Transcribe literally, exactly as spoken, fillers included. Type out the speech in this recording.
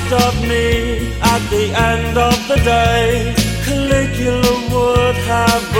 last of me at the end of the day. Caligula would have